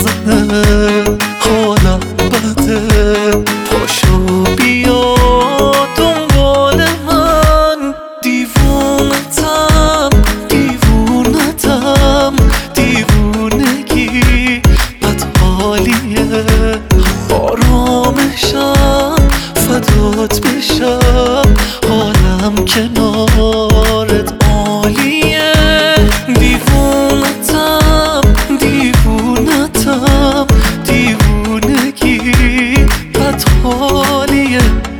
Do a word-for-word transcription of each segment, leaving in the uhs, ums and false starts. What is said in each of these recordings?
میزنه، حالم بده، پاشو بیا دنبال من. دیوونتم دیوونتم دیوونگی بد حالیه، آرامشم فدات بشم، حالم کنارت عالیه. دیوونتم دیوونتم دیوونگی بد حالیه،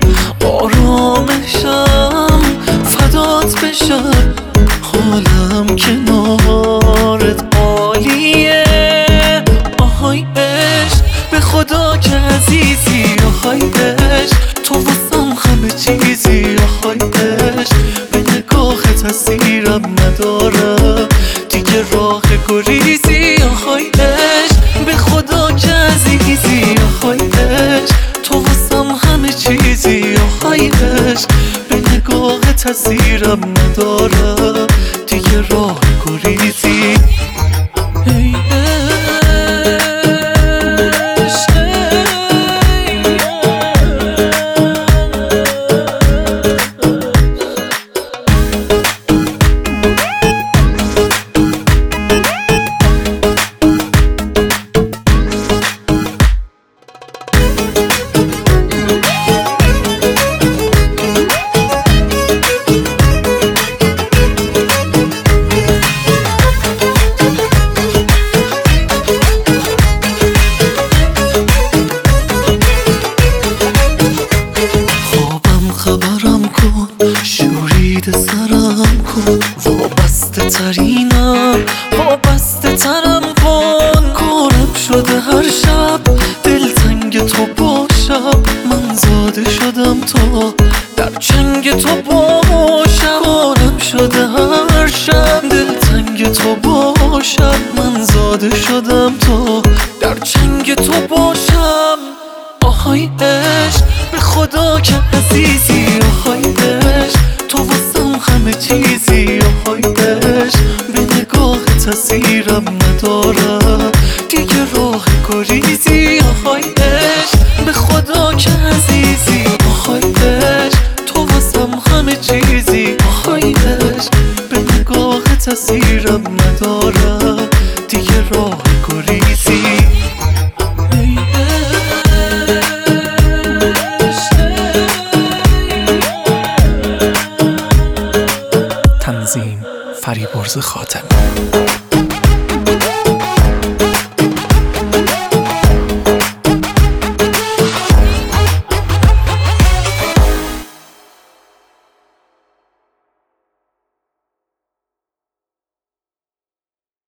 آرامشم فدات بشم، حالم کنارت عالیه. آهای عشق به خدا که عزیزی، آهای عشق تو واسم همه چیزی، آهای عشق به نگاهت اسیرم ندارم دیگه راه گریزی. آهای عشق به خدا که عزیزی، آهای عشق تو واسم همه چیزی، آهای عشق به نگاهت اسیرم ندارم دیگه راه گریزی. ای خبرم کن، شورید سرم کن، وابسته ترینم وابسته ترم کن. کارم شده هر شب دلتنگ تو باشم، من زاده شدم تا در چنگ تو باشم. کارم شده هر شب دلتنگ تو باشم، من زاده شدم تا در چنگ تو باشم. آهای عشق به خدا که عزیزی، آهای عشق تو واسم همه چیزی، آهای عشق به نگاهت اسیرم ندارم دیگه راه گریزی. آهای عشق به خدا که عزیزی، آهای عشق تو واسم همه چیزی، آهای عشق به نگاهت اسیرم ندارم دیگه راه گریزی. تنظیم فریبرز خاتمی.